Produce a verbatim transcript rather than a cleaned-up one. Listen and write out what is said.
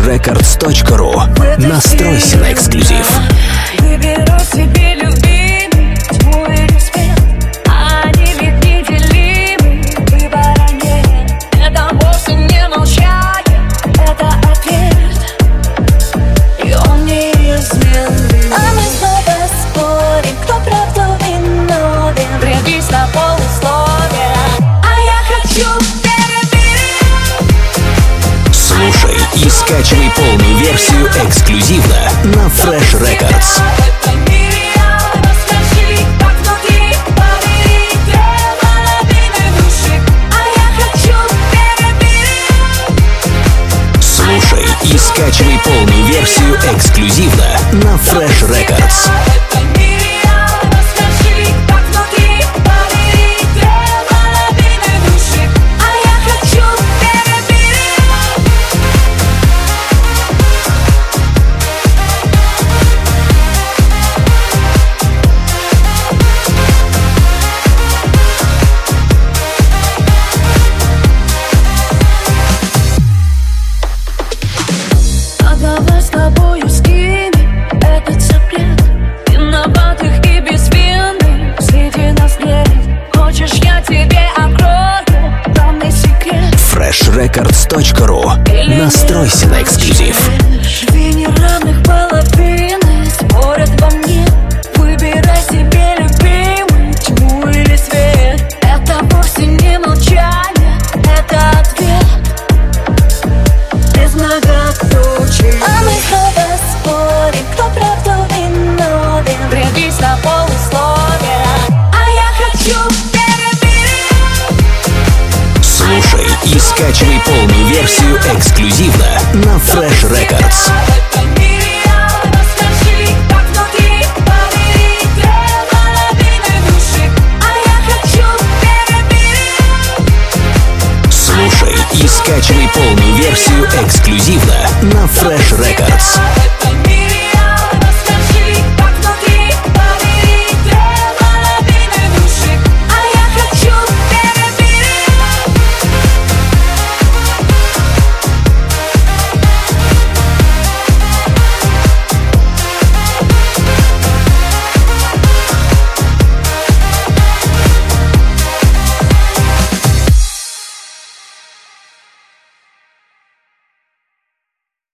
рекордс точка ру. Настройся на эксклюзив. Выберу себе любимый, тьму или свет. Они ведь неделимы, выбора нет. Это вовсе не молчание, это ответ. И он неизменный. А мы снова спорим, кто правду виновен. Прибись на полусловие, а я хочу перебить. Слушай и скачивай полную версию эксклюзивно на Fresh Records. Слушай и скачивай полную версию эксклюзивно на Fresh Records. Давай с тобою скинем этот запрет. Виноватых и безвинных среди нас нет. Хочешь, я тебе открою главный секрет. фреш рекордс точка ру. Настройся на эксклюзив. Две неравных половины спорят во мне. Выбирай себе любимый, тьму или свет. Это вовсе не молчание, это ответ. Без многоточий. А мы снова спорим, кто правду виновен. Прибись на полусловие, а я хочу перебить. Слушай и скачивай полную версию эксклюзивно на Fresh Records. Слушай и скачивай полную версию эксклюзивно на Fresh Records.